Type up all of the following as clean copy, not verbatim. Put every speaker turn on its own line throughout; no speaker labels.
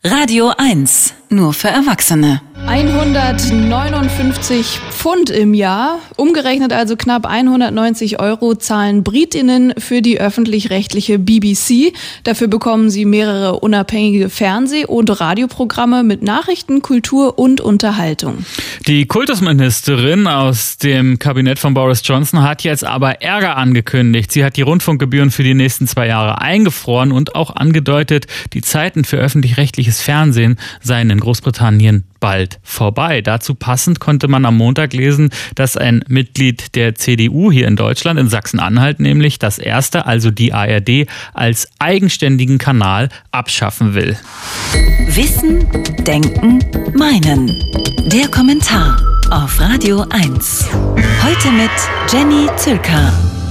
Radio 1, nur für Erwachsene.
159 Pfund im Jahr, umgerechnet also knapp 190 € zahlen Britinnen für die öffentlich-rechtliche BBC. Dafür bekommen sie mehrere unabhängige Fernseh- und Radioprogramme mit Nachrichten, Kultur und Unterhaltung.
Die Kultusministerin aus dem Kabinett von Boris Johnson hat jetzt aber Ärger angekündigt. Sie hat die Rundfunkgebühren für die nächsten 2 Jahre eingefroren und auch angedeutet, die Zeiten für öffentlich-rechtliches Fernsehen seien in Großbritannien bald vorbei. Dazu passend konnte man am Montag lesen, dass ein Mitglied der CDU hier in Deutschland, in Sachsen-Anhalt nämlich, das erste, also die ARD, als eigenständigen Kanal abschaffen will.
Wissen, Denken, Meinen. Der Kommentar auf Radio 1. Heute mit Jenny Zülker.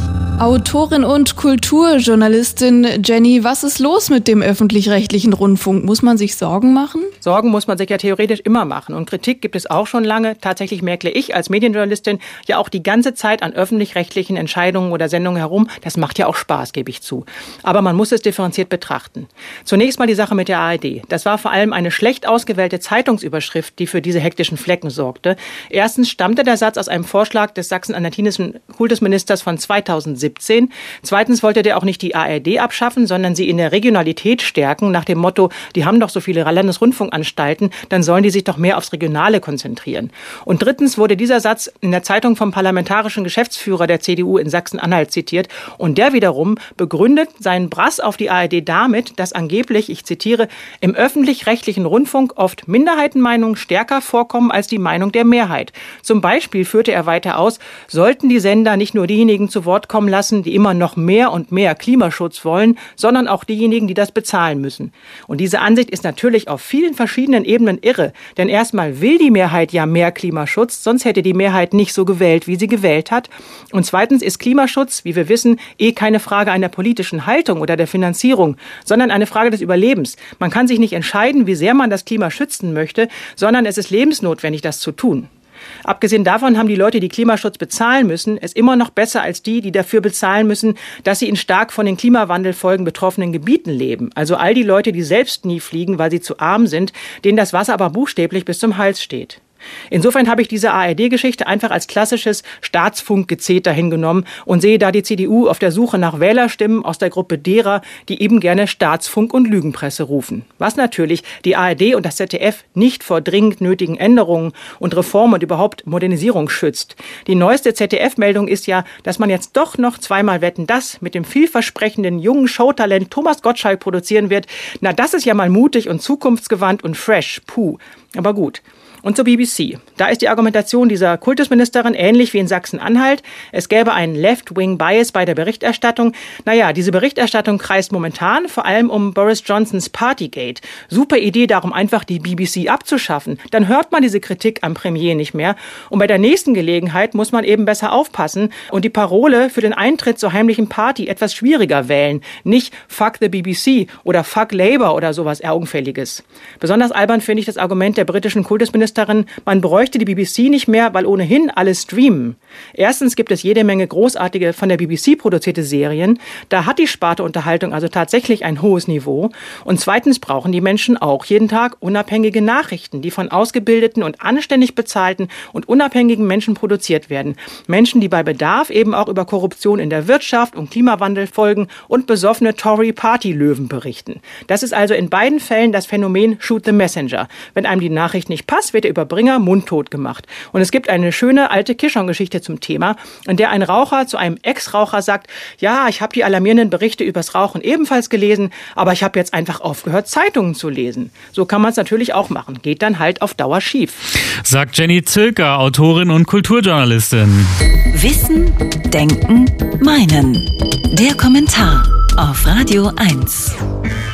Autorin und Kulturjournalistin Jenny, was ist los mit dem öffentlich-rechtlichen Rundfunk? Muss man sich Sorgen machen?
Sorgen muss man sich ja theoretisch immer machen. Und Kritik gibt es auch schon lange. Tatsächlich merkle ich als Medienjournalistin ja auch die ganze Zeit an öffentlich-rechtlichen Entscheidungen oder Sendungen herum. Das macht ja auch Spaß, gebe ich zu. Aber man muss es differenziert betrachten. Zunächst mal die Sache mit der ARD. Das war vor allem eine schlecht ausgewählte Zeitungsüberschrift, die für diese hektischen Flecken sorgte. Erstens stammte der Satz aus einem Vorschlag des sachsen-anhaltinischen Kultusministers von 2017. Zweitens wollte der auch nicht die ARD abschaffen, sondern sie in der Regionalität stärken, nach dem Motto, die haben doch so viele Landesrundfunkanstalten, dann sollen die sich doch mehr aufs Regionale konzentrieren. Und drittens wurde dieser Satz in der Zeitung vom parlamentarischen Geschäftsführer der CDU in Sachsen-Anhalt zitiert. Und der wiederum begründet seinen Brass auf die ARD damit, dass angeblich, ich zitiere, im öffentlich-rechtlichen Rundfunk oft Minderheitenmeinungen stärker vorkommen als die Meinung der Mehrheit. Zum Beispiel führte er weiter aus, sollten die Sender nicht nur diejenigen zu Wort kommen lassen, die immer noch mehr und mehr Klimaschutz wollen, sondern auch diejenigen, die das bezahlen müssen. Und diese Ansicht ist natürlich auf vielen verschiedenen Ebenen irre, denn erstmal will die Mehrheit ja mehr Klimaschutz, sonst hätte die Mehrheit nicht so gewählt, wie sie gewählt hat. Und zweitens ist Klimaschutz, wie wir wissen, keine Frage einer politischen Haltung oder der Finanzierung, sondern eine Frage des Überlebens. Man kann sich nicht entscheiden, wie sehr man das Klima schützen möchte, sondern es ist lebensnotwendig, das zu tun. Abgesehen davon haben die Leute, die Klimaschutz bezahlen müssen, es immer noch besser als die, die dafür bezahlen müssen, dass sie in stark von den Klimawandelfolgen betroffenen Gebieten leben. Also all die Leute, die selbst nie fliegen, weil sie zu arm sind, denen das Wasser aber buchstäblich bis zum Hals steht. Insofern habe ich diese ARD-Geschichte einfach als klassisches Staatsfunkgezeter hingenommen und sehe da die CDU auf der Suche nach Wählerstimmen aus der Gruppe derer, die eben gerne Staatsfunk und Lügenpresse rufen. Was natürlich die ARD und das ZDF nicht vor dringend nötigen Änderungen und Reformen und überhaupt Modernisierung schützt. Die neueste ZDF-Meldung ist ja, dass man jetzt doch noch zweimal Wetten, das mit dem vielversprechenden jungen Showtalent Thomas Gottschalk produzieren wird. Na, das ist ja mal mutig und zukunftsgewandt und fresh. Puh. Aber gut. Und zur BBC. Da ist die Argumentation dieser Kultusministerin ähnlich wie in Sachsen-Anhalt. Es gäbe einen Left-Wing-Bias bei der Berichterstattung. Naja, diese Berichterstattung kreist momentan vor allem um Boris Johnsons Partygate. Super Idee, darum einfach die BBC abzuschaffen. Dann hört man diese Kritik am Premier nicht mehr. Und bei der nächsten Gelegenheit muss man eben besser aufpassen und die Parole für den Eintritt zur heimlichen Party etwas schwieriger wählen. Nicht Fuck the BBC oder Fuck Labour oder sowas Augenfälliges. Besonders albern finde ich das Argument der britischen Kultusministerin, man bräuchte die BBC nicht mehr, weil ohnehin alle streamen. Erstens gibt es jede Menge großartige von der BBC produzierte Serien. Da hat die Sparte Unterhaltung also tatsächlich ein hohes Niveau. Und zweitens brauchen die Menschen auch jeden Tag unabhängige Nachrichten, die von ausgebildeten und anständig bezahlten und unabhängigen Menschen produziert werden. Menschen, die bei Bedarf eben auch über Korruption in der Wirtschaft und Klimawandelfolgen und besoffene Tory-Party-Löwen berichten. Das ist also in beiden Fällen das Phänomen Shoot the Messenger. Wenn einem die Nachricht nicht passt, wird der Überbringer mundtot gemacht. Und es gibt eine schöne alte Kishon-Geschichte zum Thema, in der ein Raucher zu einem Ex-Raucher sagt, ja, ich habe die alarmierenden Berichte übers Rauchen ebenfalls gelesen, aber ich habe jetzt einfach aufgehört, Zeitungen zu lesen. So kann man es natürlich auch machen. Geht dann halt auf Dauer schief.
Sagt Jenny Zülker, Autorin und Kulturjournalistin.
Wissen, Denken, Meinen. Der Kommentar auf Radio 1.